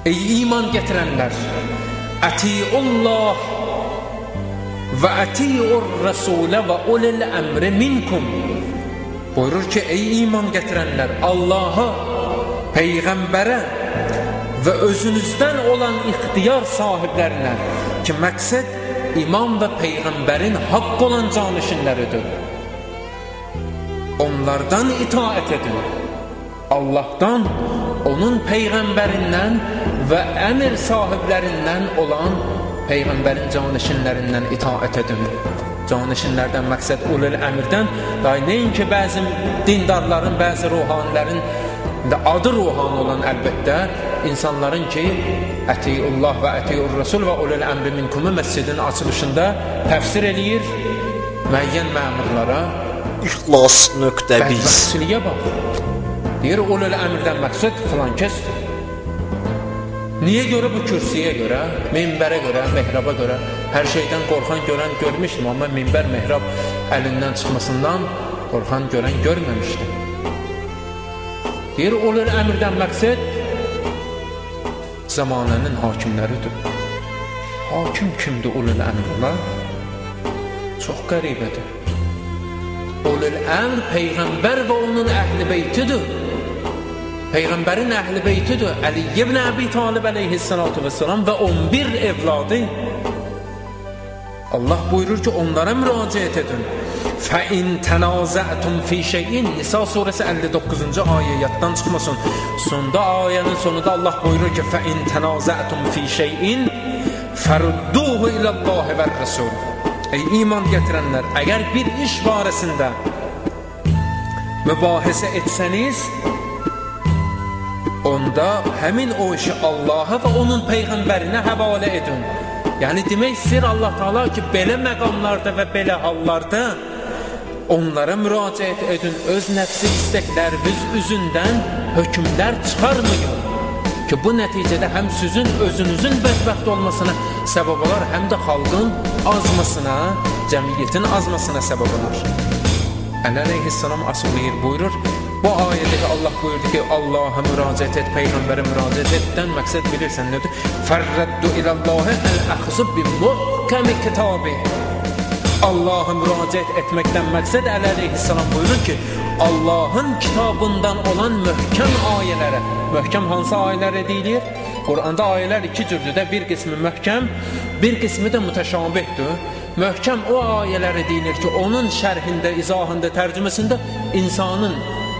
Ey iman gətirənlər, Atiullah və atiur rasulə və ulil əmri minkum. Buyurur ki, ey iman gətirənlər, Allaha, Peyğəmbərə və özünüzdən olan ixtiyar sahiblərinə, ki məqsəd imam və Peyğəmbərin haqq olan canişinləridir. Onlardan itaət edin. Allahdan, onun Peyğəmbərindən və əmir sahiblərindən olan Peyğəmbərin canişinlərindən itaət edin. Canişinlərdən məqsəd ulul əmirdən, daha nəinki bəzi dindarların, bəzi ruhanilərin adı ruhani olan əlbəttə insanların ki, Atiullah və Atiur Rasul və ulul əmri minkumu məscidin açılışında təfsir eləyir müəyyən məmurlara. İxlas.biz bədbəxtçiliyə bax. Deyir, ulul əmirdən məqsəd filan kəsdir. Niyə görə? Bu kürsüyə görə, minbərə görə, mehraba görə, hər şeydən qorxan görən görmüşdüm, amma minbər, mehrab əlindən çıxmasından qorxan görən görməmişdim. Deyir, ulul əmirdən məqsəd zamanənin hakimləridir. Hakim kimdir ulul əmirlər? Çox qəribədir. Ulul əmr Peyğəmbər və onun əhl-i beytidir. Peyğəmbərin əhl-i beytidir. Əli ibn Əbi Talib əleyhissalatu vesselam və 11 evladı. Allah buyurur ki, onlara müraciət edin. فَاِنْ تَنَازَعْتُمْ فِي شَيْءٍ Nisa suresi 59. ayətdən çıxmasın. Sonda ayənin sonunda Allah buyurur ki, فَاِنْ تَنَازَعْتُمْ فِي شَيْءٍ فَرُدُّوهُ إِلَى اللّٰهِ وَالرَّسُولِ Ey iman gətirənlər, əgər bir iş barəsində mübahisə etsəniz, onda həmin o işi Allaha və onun Peyğəmbərinə həvalə edin. Yəni demək istəyir Allah Teala ki, belə məqamlarda və belə hallarda onlara müraciət edin, öz nəfsi istəkləriniz üzündən hökmlər çıxarmayın ki, bu nəticədə həm sizin özünüzün bədbəxt olmasına səbəb olar, həm də xalqın azmasına, cəmiyyətin azmasına səbəb olar. Əli əleyhissalam asılıyır, buyurur, bu ayədə ki, Allah buyurdu ki, Allaha müraciət et, Peyğəmbərə müraciət etdən məqsəd bilirsən nədir? Fərrəddu iləllahi əl-əxzub bi-muhkəmi kitabi Allaha müraciət etməkdən məqsəd Əli əleyhissalam buyurur ki, Allahın kitabından olan möhkəm ayələrə, möhkəm hansı ayələr edilir? Qur'anda ayələr iki cürdür də, bir qismi möhkəm, bir qismi də mütəşabihdir. Möhkəm o ayələr edilir ki, onun şərhində, izahında, tərcüməsində insanın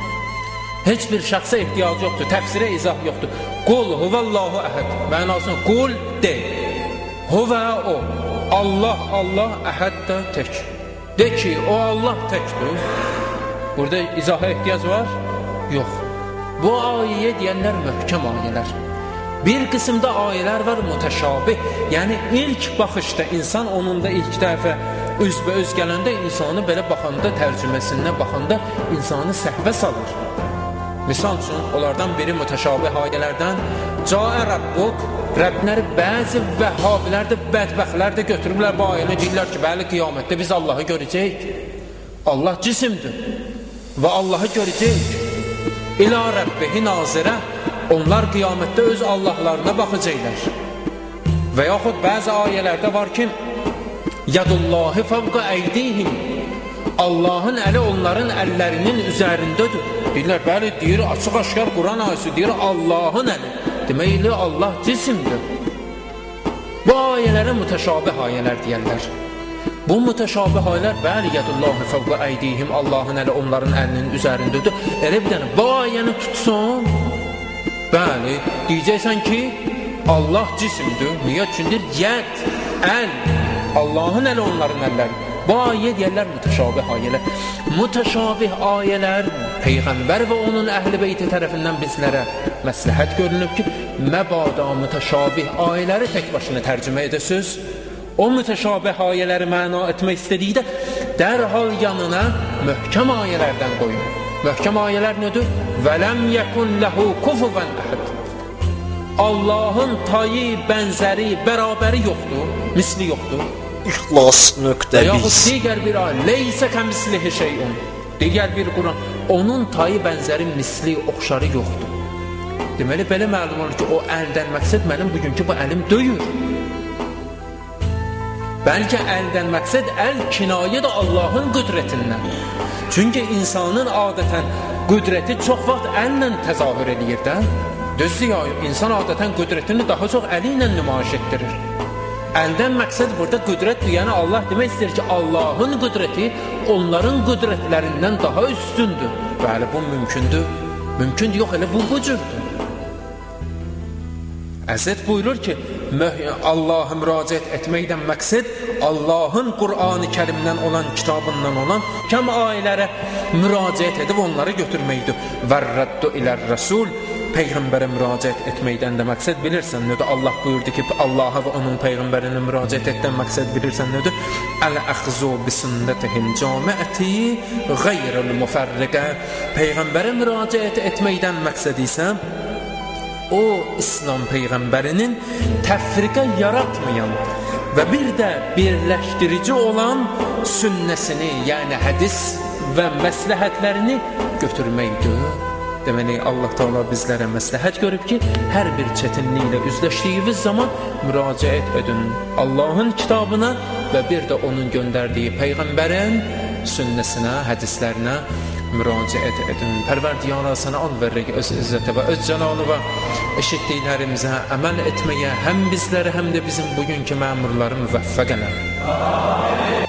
heç bir şəxsə ehtiyac yoxdur, təfsirə izah yoxdur. Qul huvallahu əhəd, mənasını qul de, huvə o, Allah, Allah, əhəd də tək. De ki, o Allah təkdir. Burada izaha ehtiyac var? Yox. Bu ayəyə deyənlər möhkəm ayələr. Bir qismdə ayələr var mütəşabih. Yəni ilk baxışda insan onun da ilk dəfə üzbəüz gələndə insanı belə baxanda, tərcüməsindən baxanda insanı səhvə salır. Misal üçün, onlardan biri mütəşabih ayələrdən Caə Rabbuk, Rəbbləri bəzi vəhhabilər də, bədbəxtlər də götürürlər bu ayəni, deyirlər ki, bəli qiyamətdə biz Allahı görəcəyik. Allah cisimdir və Allahı görəcəyik. İlâ Rəbbihi nazirə, onlar qiyamətdə öz Allahlarına baxacaqlar. Və yaxud bəzi ayələrdə var ki, Yadullahi fəvqə əydihim, Allahın əli onların əllərinin üzərindədir. Deyirlər, bəli, deyir, açıq-aşkar Quran ayəsi, deyir, Allahın əli. Deməklə, Allah cisimdir. Bu ayələrə mütəşabih ayələr deyərlər. Bu mütəşabih ayələr, bəli, Yadullahi fəvqə əydihim, Allahın əli onların əlinin üzərindədir. Elə bir dənə, bu ayəni tutsun, bəli, deyəcəksən ki, Allah cisimdir. Niyə? Çünki yəd, əl, Allahın əli onların əlləri. Bu ayə deyərlər mütəşabih ayələr. Mütəşabih ayələr Peyğəmbər və onun əhl-i beyti tərəfindən bizlərə məsləhət görünüb ki, məbada mütəşabih ayələri tək başına tərcümə edəsiz. O mütəşabih ayələri məna etmək istədikdə dərhal yanına möhkəm ayələrdən qoyun. Möhkəm ayələr nədir? Vələm yəkun ləhu kufuvən əhəd. Allahın tayı, bənzəri, bərabəri yoxdur, misli yoxdur. İxlas.biz Yaxud digər bir ayə, leysə kəmislihi şeyun. Digər bir Quran, onun tayı, bənzəri, misli, oxşarı yoxdur. Deməli, belə məlum olur ki, o əldən məqsəd mənim bugünkü bu əlim döyür. Bəlkə əldən məqsəd əl kinayədir Allahın qüdrətindən. Çünki insanın adətən qüdrəti çox vaxt əllə təzahür edir də. Düzdür ya, insan adətən qüdrətini daha çox əli ilə nümayiş etdirir. Əldən məqsəd burada qüdrətdir. Yəni Allah demək istəyir ki, Allahın qüdrəti onların qüdrətlərindən daha üstündür. Bəli, bu mümkündür. Mümkündür, yox, elə bu cürdür. Əzət buyurur ki, Allah'a müraciət etməkdən məqsəd Allahın Qur'an-ı Kərimdən olan, kitabından olan kəm ayələrə müraciət edib onları götürməkdir. Vərraddu ilər rəsul, Peyğəmbərə müraciət etməkdən də məqsəd bilirsən nədir? Allah buyurdu ki, Allah'a və onun Peyğəmbərinə müraciət etdən məqsəd bilirsən nədir? Əl-əxzu bisunnətihil camiəti qeyrül müfərriqə. Peyğəmbərə müraciət etməkdən məqsəd isə o İslam Peyğəmbərinin təfriqə yaratmayan və bir də birləşdirici olan sünnəsini, yəni hədis və məsləhətlərini götürməkdir. Deməli, Allah Teala bizlərə məsləhət görüb ki, hər bir çətinliklə üzləşdiyiniz zaman müraciət edin Allahın kitabına və bir də onun göndərdiyi Peyğəmbərin sünnəsinə, hədislərinə müraciət edin. Pərverdiyara sənə an veririk öz izzətə və öz cəlalı və eşitdiklərimizə əməl etməyə həm bizləri, həm də bizim bugünkü məmurları müvəffəq elə.